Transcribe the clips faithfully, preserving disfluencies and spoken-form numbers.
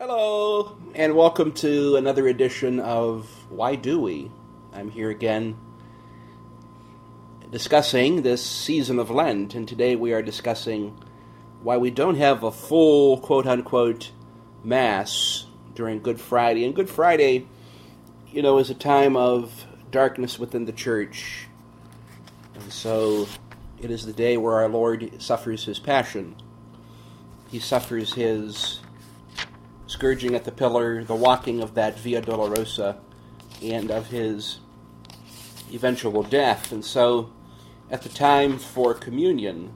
Hello, and welcome to another edition of Why Do We? I'm here again discussing this season of Lent, and today we are discussing why we don't have a full, quote-unquote, Mass during Good Friday. And Good Friday, you know, is a time of darkness within the Church, and so it is the day where our Lord suffers His Passion. He suffers His scourging at the pillar, the walking of that Via Dolorosa, and of His eventual death. And so, at the time for communion,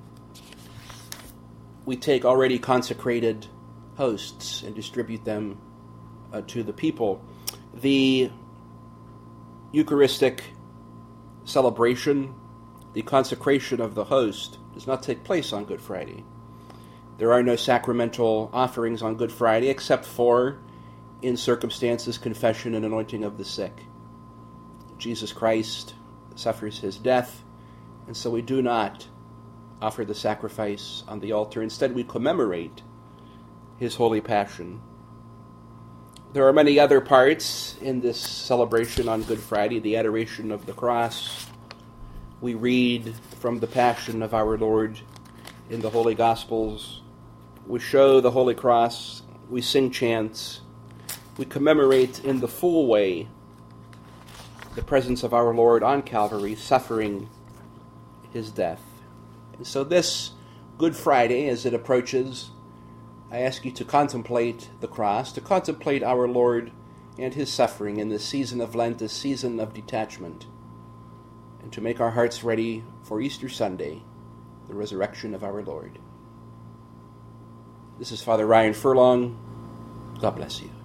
we take already consecrated hosts and distribute them uh, to the people. The Eucharistic celebration, the consecration of the host, does not take place on Good Friday. There are no sacramental offerings on Good Friday except for, in circumstances, confession and anointing of the sick. Jesus Christ suffers His death, and so we do not offer the sacrifice on the altar. Instead, we commemorate His holy passion. There are many other parts in this celebration on Good Friday, the adoration of the cross. We read from the passion of our Lord in the Holy Gospels. We show the Holy Cross, we sing chants, we commemorate in the full way the presence of our Lord on Calvary, suffering His death. And so this Good Friday, as it approaches, I ask you to contemplate the cross, to contemplate our Lord and His suffering in this season of Lent, this season of detachment, and to make our hearts ready for Easter Sunday, the resurrection of our Lord. This is Father Ryan Furlong. God bless you.